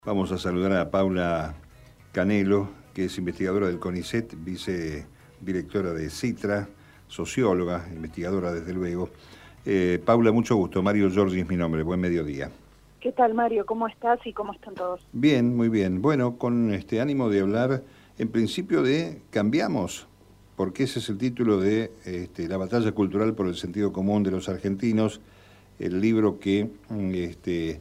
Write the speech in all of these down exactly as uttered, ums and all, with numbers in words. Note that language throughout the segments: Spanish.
Vamos a saludar a Paula Canelo, que es investigadora del CONICET, vicedirectora de CITRA, socióloga, investigadora desde luego. Eh, Paula, mucho gusto. Mario Giorgi es mi nombre. Buen mediodía. ¿Qué tal, Mario? ¿Cómo estás y cómo están todos? Bien, muy bien. Bueno, con este ánimo de hablar, en principio, de Cambiamos, porque ese es el título de este, La batalla cultural por el sentido común de los argentinos, el libro que... Este,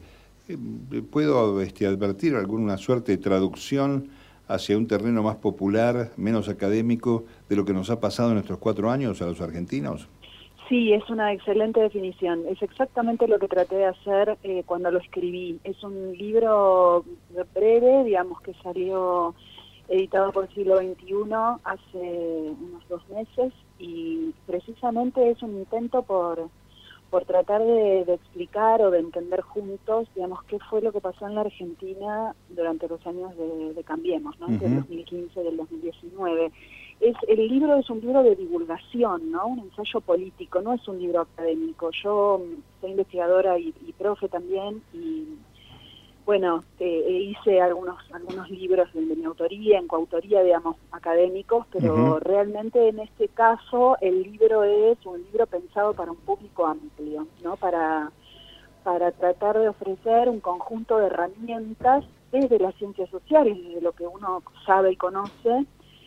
¿Puedo este, advertir alguna suerte de traducción hacia un terreno más popular, menos académico, de lo que nos ha pasado en estos cuatro años a los argentinos? Sí, es una excelente definición. Es exactamente lo que traté de hacer eh, cuando lo escribí. Es un libro breve, digamos, que salió editado por Siglo veintiuno hace unos dos meses y precisamente es un intento por... por tratar de, de explicar o de entender juntos, digamos, qué fue lo que pasó en la Argentina durante los años de, de Cambiemos, ¿no? Entre el dos mil quince y el dos mil diecinueve. Es, el libro es un libro de divulgación, ¿no? Un ensayo político, no es un libro académico. Yo soy investigadora y, y profe también, y bueno, eh, hice algunos algunos libros de, de mi autoría, en coautoría, digamos, académicos, pero uh-huh. realmente en este caso el libro es un libro pensado para un público amplio, ¿no? Para, para tratar de ofrecer un conjunto de herramientas desde las ciencias sociales, desde lo que uno sabe y conoce,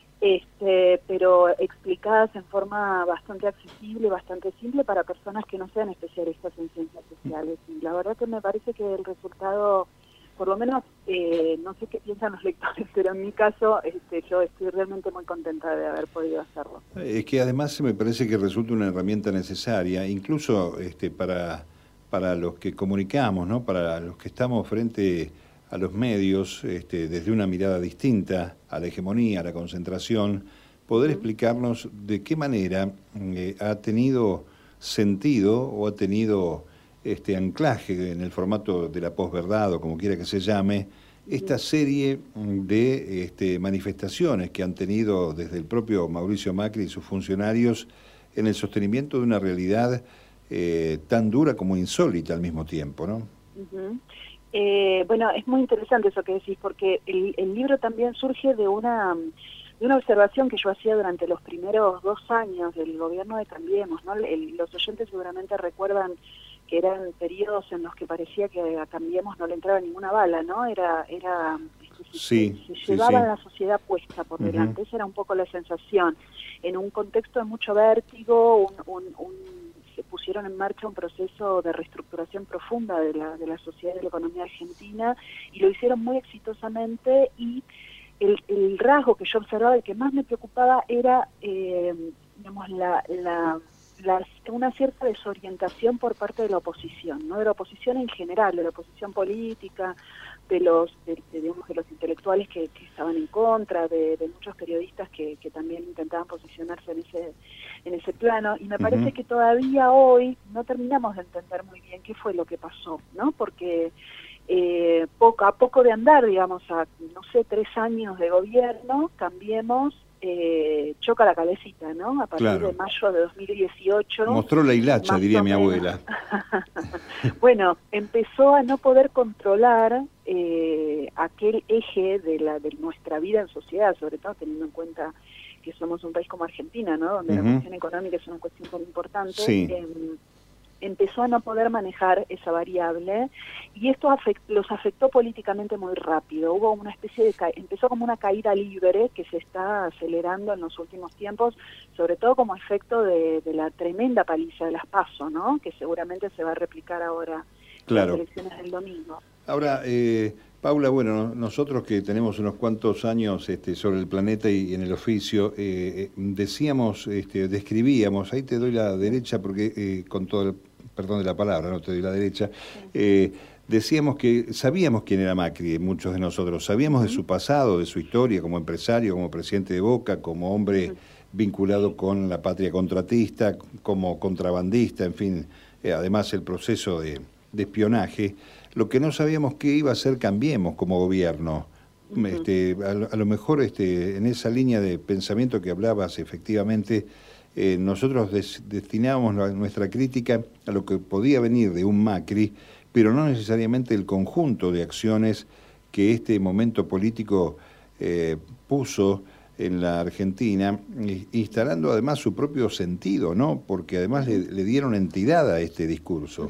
este, pero explicadas en forma bastante accesible, bastante simple para personas que no sean especialistas en ciencias sociales. Y la verdad que me parece que el resultado... Por lo menos, eh, no sé qué piensan los lectores, pero en mi caso este, yo estoy realmente muy contenta de haber podido hacerlo. Es que además me parece que resulta una herramienta necesaria, incluso este, para, para los que comunicamos, ¿no? Para los que estamos frente a los medios, este, desde una mirada distinta a la hegemonía, a la concentración, poder uh-huh. explicarnos de qué manera eh, ha tenido sentido o ha tenido... este anclaje en el formato de la posverdad o como quiera que se llame, esta serie de este, manifestaciones que han tenido desde el propio Mauricio Macri y sus funcionarios en el sostenimiento de una realidad eh, tan dura como insólita al mismo tiempo, ¿no? Uh-huh. eh, bueno, es muy interesante eso que decís, porque el, el libro también surge de una... de una observación que yo hacía durante los primeros dos años del gobierno de Cambiemos, ¿no? El, los oyentes seguramente recuerdan que eran periodos en los que parecía que a Cambiemos no le entraba ninguna bala, ¿no? Era, era se, sí, se, se sí, llevaba sí. la sociedad puesta por uh-huh. delante, esa era un poco la sensación. En un contexto de mucho vértigo, un, un, un, se pusieron en marcha un proceso de reestructuración profunda de la, de la sociedad y de la economía argentina, y lo hicieron muy exitosamente, y el, el rasgo que yo observaba, el que más me preocupaba, era, eh, digamos, la... la La, una cierta desorientación por parte de la oposición, ¿no? De la oposición en general, de la oposición política, de los de, de, digamos, de los intelectuales que, que estaban en contra, de, de muchos periodistas que, que también intentaban posicionarse en ese en ese plano, y me uh-huh. parece que todavía hoy no terminamos de entender muy bien qué fue lo que pasó, ¿no? Porque eh, poco a poco de andar, digamos, a no sé, tres años de gobierno, Cambiemos Eh, choca la cabecita, ¿no? A partir claro. de mayo de dos mil dieciocho. Mostró la hilacha, diría mi abuela. Bueno, empezó a no poder controlar eh, aquel eje de, la, de nuestra vida en sociedad, sobre todo teniendo en cuenta que somos un país como Argentina, ¿no? Donde uh-huh. la cuestión económica es una cuestión muy importante. Sí. Eh, empezó a no poder manejar esa variable, y esto afect, los afectó políticamente muy rápido. Hubo una especie de ca empezó como una caída libre que se está acelerando en los últimos tiempos, sobre todo como efecto de, de la tremenda paliza de las PASO, ¿no? Que seguramente se va a replicar ahora claro. en las elecciones del domingo. Ahora, eh, Paula, bueno, nosotros que tenemos unos cuantos años este, sobre el planeta y en el oficio, eh, decíamos, este, describíamos, ahí te doy la derecha porque eh, con todo el perdón de la palabra, no te doy la derecha, eh, decíamos que sabíamos quién era Macri, muchos de nosotros, sabíamos de su pasado, de su historia como empresario, como presidente de Boca, como hombre vinculado con la patria contratista, como contrabandista, en fin, eh, además el proceso de, de espionaje. Lo que no sabíamos qué iba a ser Cambiemos como gobierno. Uh-huh. este, a, a lo mejor este, en esa línea de pensamiento que hablabas, efectivamente, Eh, nosotros des, destinábamos la, nuestra crítica a lo que podía venir de un Macri, pero no necesariamente el conjunto de acciones que este momento político eh, puso en la Argentina, instalando además su propio sentido, ¿no? Porque además le, le dieron entidad a este discurso.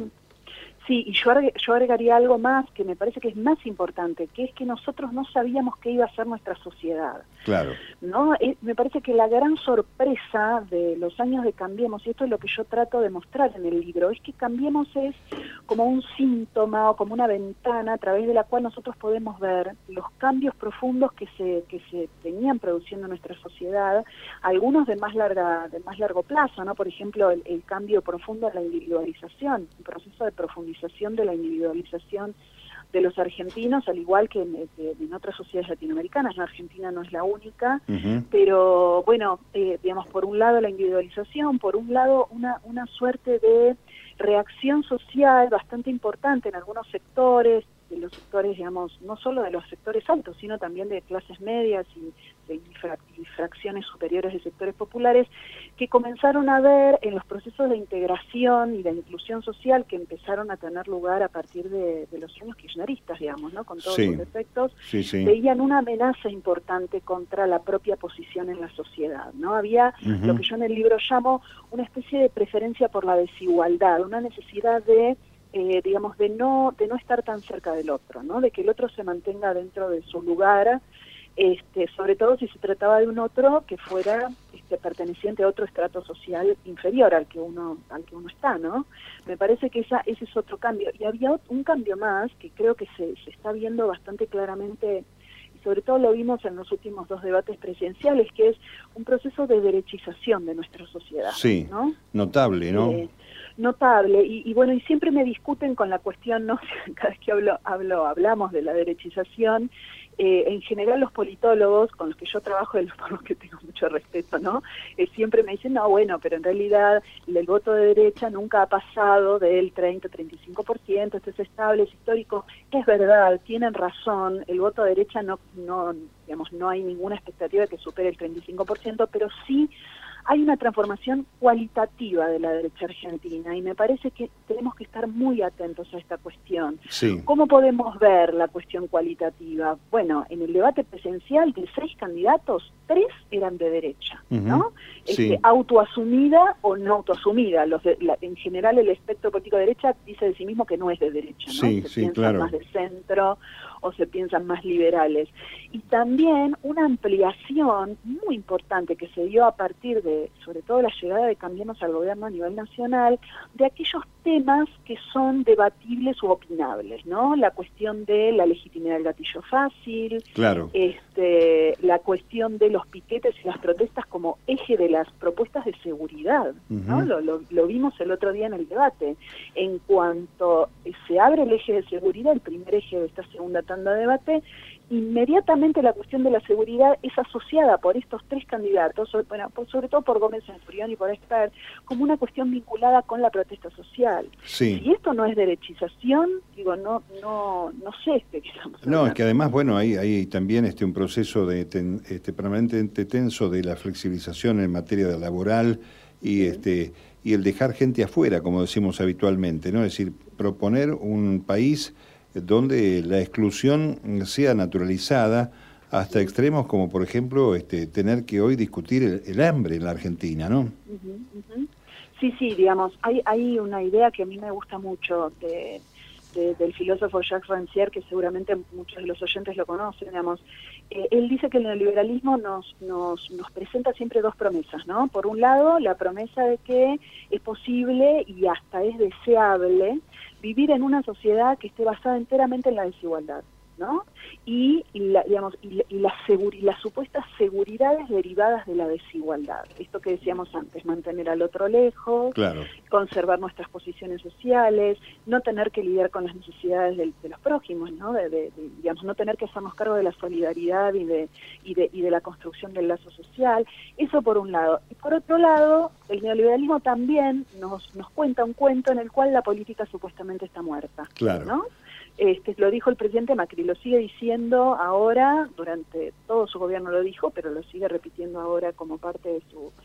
Sí, y yo, agre yo agregaría algo más que me parece que es más importante, que es que nosotros no sabíamos qué iba a ser nuestra sociedad. Claro. ¿No? Eh, me parece que la gran sorpresa de los años de Cambiemos, y esto es lo que yo trato de mostrar en el libro, es que Cambiemos es como un síntoma o como una ventana a través de la cual nosotros podemos ver los cambios profundos que se que se venían produciendo en nuestra sociedad, algunos de más larga de más largo plazo, ¿no? Por ejemplo, el, el cambio profundo en la individualización, un proceso de profundización de la individualización de los argentinos, al igual que en, en otras sociedades latinoamericanas. La Argentina no es la única, uh-huh. pero bueno, eh, digamos, por un lado la individualización, por un lado una, una suerte de reacción social bastante importante en algunos sectores, de los sectores, digamos, no solo de los sectores altos, sino también de clases medias y de infra, y fracciones superiores de sectores populares, que comenzaron a ver en los procesos de integración y de inclusión social que empezaron a tener lugar a partir de, de los años kirchneristas, digamos, ¿no? Con todos sí. sus efectos, sí, sí. veían una amenaza importante contra la propia posición en la sociedad, ¿no? Había uh-huh. lo que yo en el libro llamo una especie de preferencia por la desigualdad, una necesidad de Eh, digamos, de no de no estar tan cerca del otro, ¿no? De que el otro se mantenga dentro de su lugar, este, sobre todo si se trataba de un otro que fuera este, perteneciente a otro estrato social inferior al que uno al que uno está, ¿no? Me parece que esa, ese es otro cambio. Y había un cambio más que creo que se, se está viendo bastante claramente, y sobre todo lo vimos en los últimos dos debates presidenciales, que es un proceso de derechización de nuestra sociedad. Sí, ¿no? Notable, ¿no? Eh, notable, y, y bueno, y siempre me discuten con la cuestión, ¿no? Cada vez que hablo, hablo hablamos de la derechización, eh, en general los politólogos, con los que yo trabajo, por los que tengo mucho respeto, ¿no? Eh, siempre me dicen, no, bueno, pero en realidad el voto de derecha nunca ha pasado del treinta, treinta y cinco por ciento, esto es estable, es histórico. Es verdad, tienen razón, el voto de derecha no, no, digamos, no hay ninguna expectativa de que supere el treinta y cinco por ciento, pero sí hay una transformación cualitativa de la derecha argentina y me parece que tenemos que estar muy atentos a esta cuestión. Sí. ¿Cómo podemos ver la cuestión cualitativa? Bueno, en el debate presidencial de seis candidatos, tres eran de derecha, uh-huh. ¿no? Sí. Este, autoasumida o no autoasumida. Los de, la, en general el espectro político de derecha dice de sí mismo que no es de derecha, ¿no? Sí, se sí, piensan claro. más de centro o se piensan más liberales. Y también una ampliación muy importante que se dio a partir de, sobre todo la llegada de Cambiemos al gobierno a nivel nacional, de aquellos temas que son debatibles u opinables, ¿no? La cuestión de la legitimidad del gatillo fácil, claro. este, la cuestión de los piquetes y las protestas como eje de las propuestas de seguridad, ¿no? Uh-huh. Lo, lo, lo vimos el otro día en el debate. En cuanto se abre el eje de seguridad, el primer eje de esta segunda tanda de debate, inmediatamente la cuestión de la seguridad es asociada por estos tres candidatos, sobre, bueno, por, sobre todo por Gómez Centurión y por Expert, como una cuestión vinculada con la protesta social. Sí. Si esto no es derechización, digo, no no no sé de qué estamos hablando. No, es que además, bueno, hay, hay también este un proceso de ten, este permanentemente tenso de la flexibilización en materia laboral y sí. este y el dejar gente afuera, como decimos habitualmente, ¿no? Es decir, proponer un país donde la exclusión sea naturalizada hasta extremos como, por ejemplo, este, tener que hoy discutir el, el hambre en la Argentina, ¿no? Uh-huh, uh-huh. Sí, sí, digamos, hay, hay una idea que a mí me gusta mucho de, de, del filósofo Jacques Rancière, que seguramente muchos de los oyentes lo conocen, digamos. Eh, él dice que el neoliberalismo nos, nos, nos presenta siempre dos promesas, ¿no? Por un lado, la promesa de que es posible y hasta es deseable vivir en una sociedad que esté basada enteramente en la desigualdad, ¿no? Y, y la, digamos, y, y, la seguri, las supuestas seguridades derivadas de la desigualdad. Esto que decíamos antes, mantener al otro lejos, claro. conservar nuestras posiciones sociales, no tener que lidiar con las necesidades de, de los prójimos, ¿no? De, de, de, digamos, no tener que hacernos cargo de la solidaridad y de, y de y de la construcción del lazo social. Eso por un lado. Y por otro lado, el neoliberalismo también nos, nos cuenta un cuento en el cual la política supuestamente está muerta, claro. ¿no? Este, lo dijo el presidente Macri, lo sigue diciendo ahora, durante todo su gobierno lo dijo, pero lo sigue repitiendo ahora como parte de su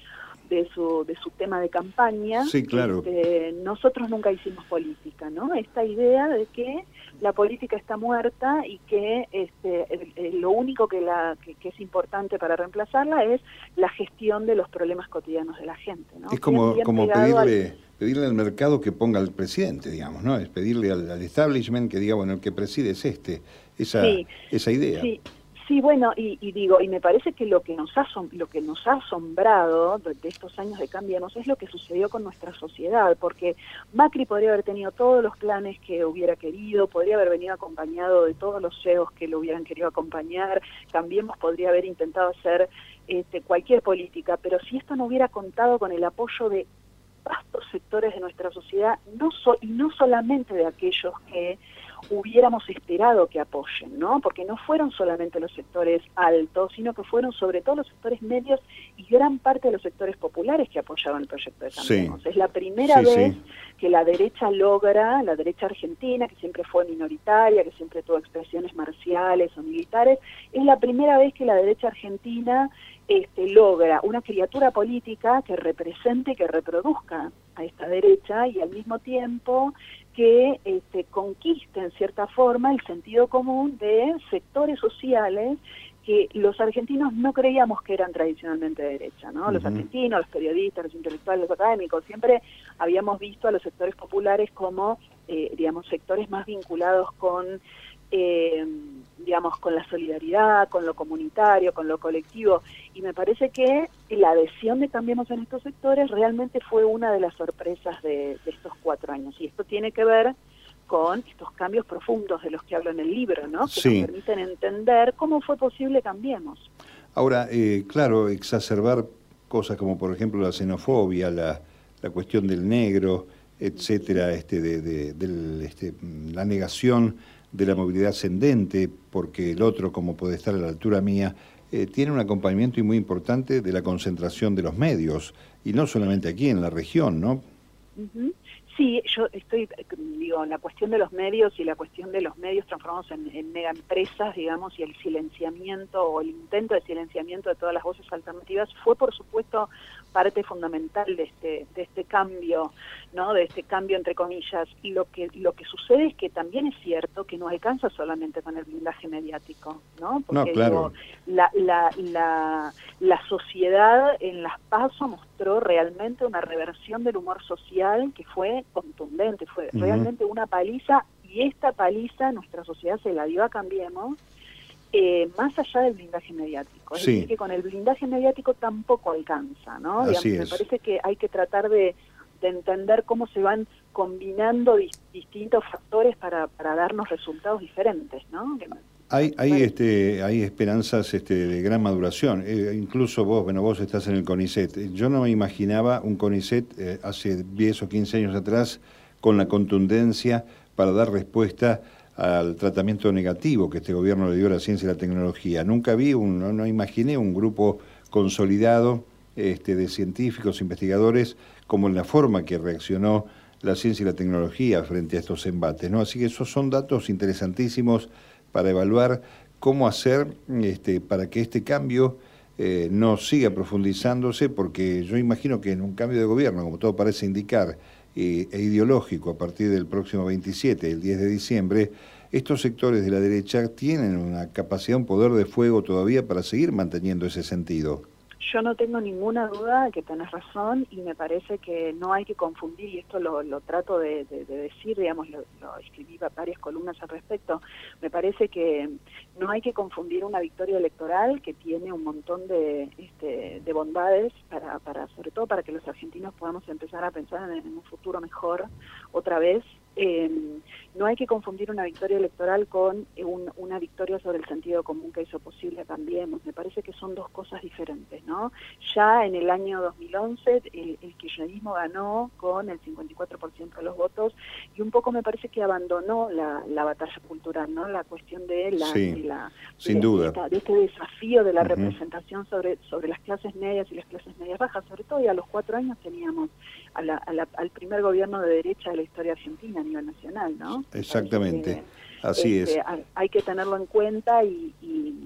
de su de su tema de campaña. Sí, claro. Este, nosotros nunca hicimos política, ¿no? Esta idea de que la política está muerta y que este, el, el, lo único que, la, que, que es importante para reemplazarla es la gestión de los problemas cotidianos de la gente, ¿no? Es como, bien, bien como pedirle, al... pedirle al mercado que ponga al presidente, digamos, ¿no? Es pedirle al, al establishment que diga, bueno, el que preside es este, esa, sí, esa idea. Sí. Sí, bueno, y, y digo, y me parece que lo que nos ha lo que nos ha asombrado de, de estos años de Cambiemos es lo que sucedió con nuestra sociedad, porque Macri podría haber tenido todos los planes que hubiera querido, podría haber venido acompañado de todos los C E Os que lo hubieran querido acompañar, Cambiemos podría haber intentado hacer este, cualquier política, pero si esto no hubiera contado con el apoyo de vastos sectores de nuestra sociedad, no so, y no solamente de aquellos que hubiéramos esperado que apoyen, ¿no? Porque no fueron solamente los sectores altos, sino que fueron sobre todo los sectores medios y gran parte de los sectores populares que apoyaban el proyecto de Cambiemos. Sí. Es la primera sí, vez sí. que la derecha logra, la derecha argentina, que siempre fue minoritaria, que siempre tuvo expresiones marciales o militares, es la primera vez que la derecha argentina este, logra una criatura política que represente, que reproduzca a esta derecha y al mismo tiempo que este, conquista en cierta forma el sentido común de sectores sociales que los argentinos no creíamos que eran tradicionalmente de derecha, ¿no? Uh-huh. Los argentinos, los periodistas, los intelectuales, los académicos, siempre habíamos visto a los sectores populares como, eh, digamos, sectores más vinculados con, eh, digamos, con la solidaridad, con lo comunitario, con lo colectivo, y me parece que la adhesión de Cambiemos en estos sectores realmente fue una de las sorpresas de, de estos cuatro años, y esto tiene que ver con estos cambios profundos de los que hablo en el libro, ¿no? Que sí. nos permiten entender cómo fue posible Cambiemos. Ahora, eh, claro, exacerbar cosas como, por ejemplo, la xenofobia, la, la cuestión del negro, etcétera, este, de, de, del, este, la negación de la movilidad ascendente, porque el otro, como puede estar a la altura mía, eh, tiene un acompañamiento y muy importante de la concentración de los medios, y no solamente aquí en la región, ¿no? Uh-huh. Sí, yo estoy, digo, la cuestión de los medios y la cuestión de los medios transformados en, en mega empresas, digamos, y el silenciamiento o el intento de silenciamiento de todas las voces alternativas fue, por supuesto, parte fundamental de este de este cambio, ¿no? De este cambio entre comillas. Y lo que lo que sucede es que también es cierto que no alcanza solamente con el blindaje mediático, ¿no? Porque no, claro. digo, la, la, la, la sociedad en las PASO mostró realmente una reversión del humor social que fue contundente, fue uh-huh. realmente una paliza, y esta paliza nuestra sociedad se la dio a Cambiemos, eh, más allá del blindaje mediático. Es sí. decir, que con el blindaje mediático tampoco alcanza, ¿no? Así Digamos, es. Me parece que hay que tratar de, de entender cómo se van combinando dis, distintos factores para, para darnos resultados diferentes, ¿no? Hay, hay, este, hay esperanzas este, de gran maduración. Eh, incluso vos, bueno, vos estás en el CONICET. Yo no me imaginaba un CONICET eh, hace diez o quince años atrás con la contundencia para dar respuesta al tratamiento negativo que este gobierno le dio a la ciencia y la tecnología. Nunca vi, un, no, no imaginé un grupo consolidado este, de científicos, investigadores, como en la forma que reaccionó la ciencia y la tecnología frente a estos embates, ¿no? Así que esos son datos interesantísimos para evaluar cómo hacer este, para que este cambio eh, no siga profundizándose, porque yo imagino que en un cambio de gobierno, como todo parece indicar, eh, e ideológico a partir del próximo veintisiete, el diez de diciembre, estos sectores de la derecha tienen una capacidad, un poder de fuego todavía para seguir manteniendo ese sentido. Yo no tengo ninguna duda de que tenés razón, y me parece que no hay que confundir, y esto lo, lo trato de, de, de decir, digamos, lo, lo escribí varias columnas al respecto, me parece que no hay que confundir una victoria electoral que tiene un montón de, este, de bondades, para, para sobre todo para que los argentinos podamos empezar a pensar en, en un futuro mejor otra vez. Eh, no hay que confundir una victoria electoral con un, una victoria sobre el sentido común que hizo posible Cambiemos. Me parece que son dos cosas diferentes, ¿no? Ya en el año dos mil once el, el kirchnerismo ganó con el cincuenta y cuatro por ciento de los votos, y un poco me parece que abandonó la, la batalla cultural, ¿no? La cuestión de la, sí, de, la, sin de, duda. Esta, de este desafío de la uh-huh. representación sobre, sobre las clases medias y las clases medias bajas. Sobre todo, y a los cuatro años teníamos a la, a la, al primer gobierno de derecha de la historia argentina a nivel nacional, ¿no? Exactamente, que, así este, es. Hay que tenerlo en cuenta, y, y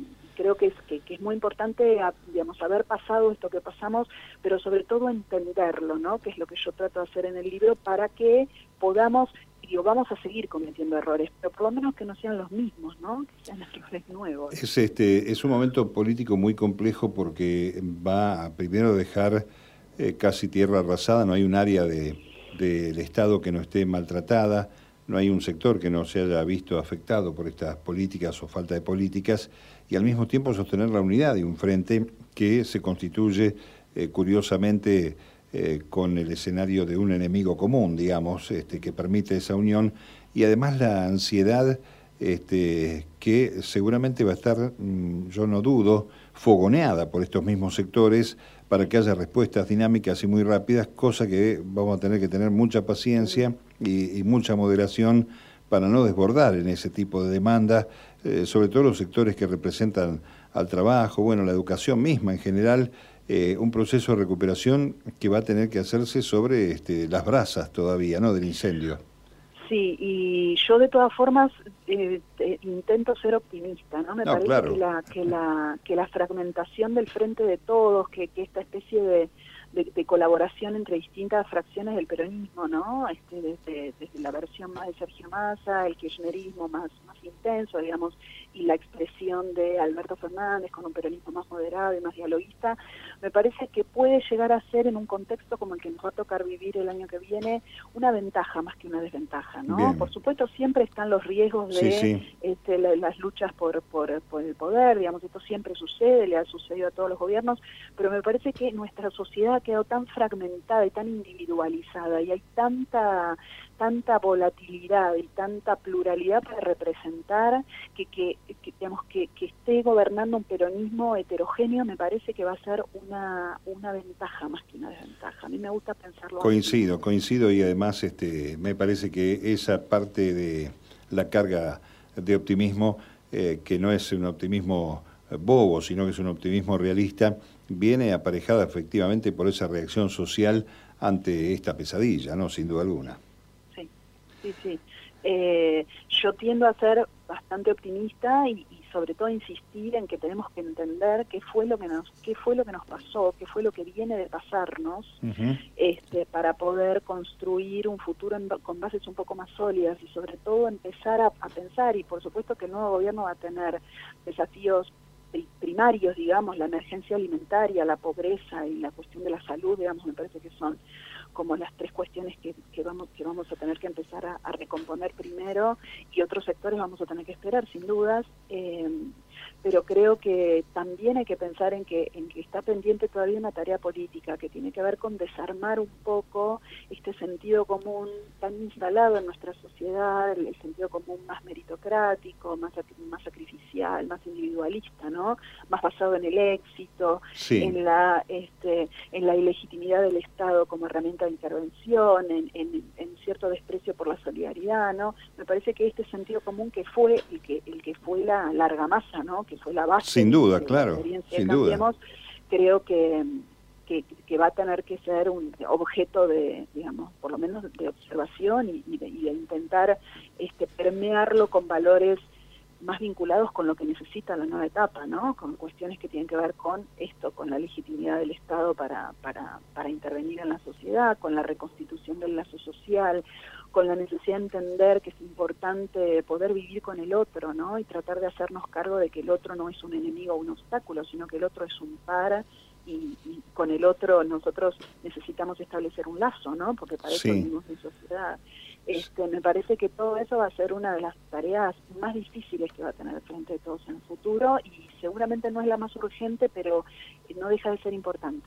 creo que es, que, que es muy importante, digamos, haber pasado esto que pasamos, pero sobre todo entenderlo, ¿no? Que es lo que yo trato de hacer en el libro, para que podamos, digo, vamos a seguir cometiendo errores, pero por lo menos que no sean los mismos, ¿no? Que sean errores nuevos. Es, este, es un momento político muy complejo porque va a primero dejar eh, casi tierra arrasada, no hay un área de, de, del Estado que no esté maltratada, no hay un sector que no se haya visto afectado por estas políticas o falta de políticas, y al mismo tiempo sostener la unidad de un frente que se constituye eh, curiosamente eh, con el escenario de un enemigo común, digamos, este, que permite esa unión, y además la ansiedad este, que seguramente va a estar, yo no dudo, fogoneada por estos mismos sectores para que haya respuestas dinámicas y muy rápidas, cosa que vamos a tener que tener mucha paciencia y, y mucha moderación para no desbordar en ese tipo de demanda, eh, sobre todo los sectores que representan al trabajo, bueno, la educación misma en general, eh, un proceso de recuperación que va a tener que hacerse sobre este, las brasas todavía, ¿no?, del incendio. Sí, y yo de todas formas eh, eh, intento ser optimista, ¿no? Me no, parece claro. que la que la que la fragmentación del frente de todos, que, que esta especie de, de, de colaboración entre distintas fracciones del peronismo, ¿no? Este, desde, desde la versión más de Sergio Massa, el kirchnerismo más más intenso, digamos, y la expresión de Alberto Fernández con un peronismo más moderado y más dialoguista, me parece que puede llegar a ser, en un contexto como el que nos va a tocar vivir el año que viene, una ventaja más que una desventaja, ¿no? Bien. Por supuesto, siempre están los riesgos de sí, sí. Este, la, las luchas por, por, por el poder, digamos, esto siempre sucede, le ha sucedido a todos los gobiernos, pero me parece que nuestra sociedad ha quedado tan fragmentada y tan individualizada, y hay tanta tanta volatilidad y tanta pluralidad para representar que, que, que digamos que, que esté gobernando un peronismo heterogéneo, me parece que va a ser una una ventaja más que una desventaja. A mí me gusta pensarlo Coincido, así. coincido, y además este me parece que esa parte de la carga de optimismo, eh, que no es un optimismo bobo, sino que es un optimismo realista, viene aparejada efectivamente por esa reacción social ante esta pesadilla, ¿no?, sin duda alguna. Sí, sí, sí. Eh, yo tiendo a ser bastante optimista y, y sobre todo insistir en que tenemos que entender qué fue lo que nos qué fue lo que nos pasó, qué fue lo que viene de pasarnos, uh-huh. este, para poder construir un futuro en, con bases un poco más sólidas, y sobre todo empezar a, a pensar, y por supuesto que el nuevo gobierno va a tener desafíos primarios, digamos, la emergencia alimentaria, la pobreza y la cuestión de la salud, digamos, me parece que son como las tres cuestiones que, que vamos que vamos a tener que empezar a, a recomponer primero, y otros sectores vamos a tener que esperar, sin dudas, eh, pero creo que también hay que pensar en que en que está pendiente todavía una tarea política que tiene que ver con desarmar un poco este sentido común tan instalado en nuestra sociedad, el, el sentido común más meritocrático, más más sacrificial, más individualista, ¿no? Más basado en el éxito, sí. en la este en la ilegitimidad del Estado como herramienta de intervención, en, en, en cierto desprecio por la solidaridad, ¿no? Me parece que este sentido común que fue el que el que fue la, la argamasa, ¿no?, que fue la base sin duda, de claro, la experiencia sin de Cambiemos, duda. creo que, que que va a tener que ser un objeto de, digamos, por lo menos de observación y, y, de, y de intentar este permearlo con valores más vinculados con lo que necesita la nueva etapa, ¿no? Con cuestiones que tienen que ver con esto, con la legitimidad del Estado para, para, para intervenir en la sociedad, con la reconstitución del lazo social, con la necesidad de entender que es importante poder vivir con el otro, ¿no? Y tratar de hacernos cargo de que el otro no es un enemigo o un obstáculo, sino que el otro es un par, y, y con el otro nosotros necesitamos establecer un lazo, ¿no? Porque para eso sí. vivimos en sociedad. Este, me parece que todo eso va a ser una de las tareas más difíciles que va a tener el Frente de Todos en el futuro, y seguramente no es la más urgente, pero no deja de ser importante.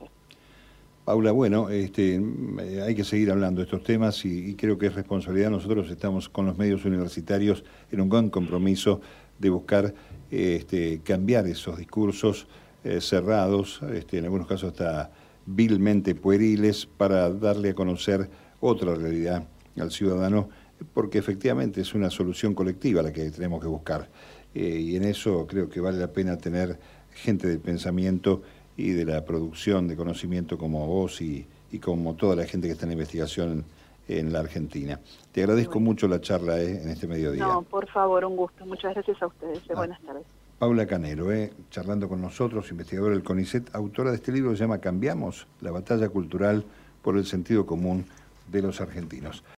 Paula, bueno, este, hay que seguir hablando de estos temas, y, y creo que es responsabilidad. Nosotros estamos con los medios universitarios en un gran compromiso de buscar este, cambiar esos discursos eh, cerrados, este, en algunos casos hasta vilmente pueriles, para darle a conocer otra realidad al ciudadano, porque efectivamente es una solución colectiva la que tenemos que buscar. Eh, y en eso creo que vale la pena tener gente del pensamiento y de la producción de conocimiento como vos y, y como toda la gente que está en investigación en la Argentina. Te agradezco bueno. mucho la charla eh, en este mediodía. No, por favor, un gusto. Muchas gracias a ustedes. Ah. Buenas tardes. Paula Canero, eh, charlando con nosotros, investigadora del CONICET, autora de este libro que se llama Cambiamos, la batalla cultural por el sentido común de los argentinos.